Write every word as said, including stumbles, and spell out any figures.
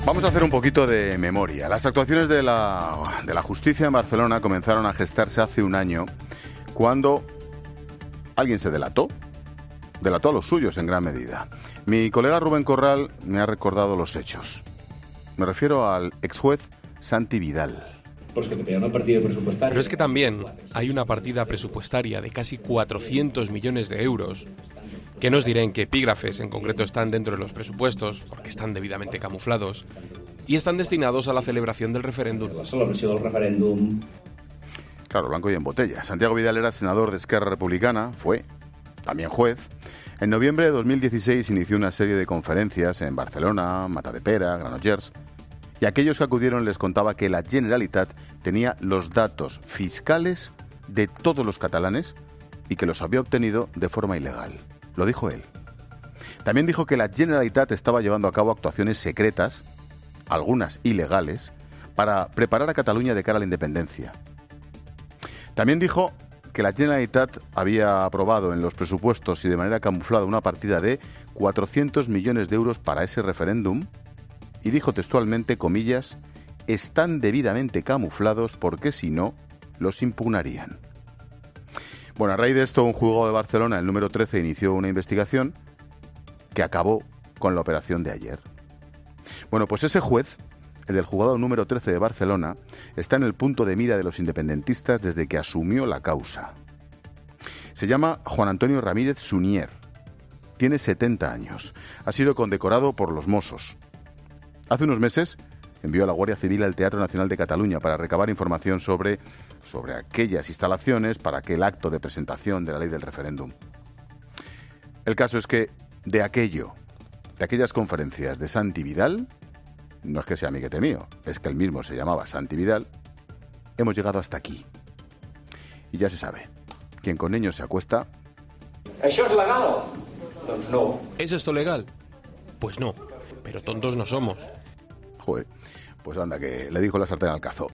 Vamos a hacer un poquito de memoria. Las actuaciones de la, de la justicia en Barcelona comenzaron a gestarse hace un año, cuando alguien se delató, delató a los suyos en gran medida. Mi colega Rubén Corral me ha recordado los hechos. Me refiero al ex juez Santi Vidal. Pues que te pedían una partida presupuestaria. Pero es que también hay una partida presupuestaria de casi cuatrocientos millones de euros, que no os diré en qué epígrafes en concreto están dentro de los presupuestos, porque están debidamente camuflados, y están destinados a la celebración del referéndum. La celebració del referèndum. Claro, blanco y en botella. Santiago Vidal era senador de Esquerra Republicana, fue también juez. En noviembre de dos mil dieciséis inició una serie de conferencias en Barcelona, Matadepera, Granollers, y a aquellos que acudieron les contaba que la Generalitat tenía los datos fiscales de todos los catalanes y que los había obtenido de forma ilegal. Lo dijo él. También dijo que la Generalitat estaba llevando a cabo actuaciones secretas, algunas ilegales, para preparar a Cataluña de cara a la independencia. También dijo que la Generalitat había aprobado en los presupuestos y de manera camuflada una partida de cuatrocientos millones de euros para ese referéndum, y dijo textualmente, comillas, están debidamente camuflados porque si no, los impugnarían. Bueno, a raíz de esto, un juzgado de Barcelona, el número trece, inició una investigación que acabó con la operación de ayer. Bueno, pues ese juez, el del juzgado número trece de Barcelona, está en el punto de mira de los independentistas desde que asumió la causa. Se llama Juan Antonio Ramírez Sunier. Tiene setenta años. Ha sido condecorado por los Mossos. Hace unos meses envió a la Guardia Civil al Teatro Nacional de Cataluña para recabar información sobre, sobre aquellas instalaciones para aquel acto de presentación de la ley del referéndum. El caso es que de aquello, de aquellas conferencias de Santi Vidal, no es que sea amiguete mío, es que él mismo se llamaba Santi Vidal, hemos llegado hasta aquí. Y ya se sabe, quien con niños se acuesta... ¿Això és legal? Doncs no. ¿Es esto legal? Pues no, pero tontos no somos. Joder, pues anda, que le dijo la sartén al cazo.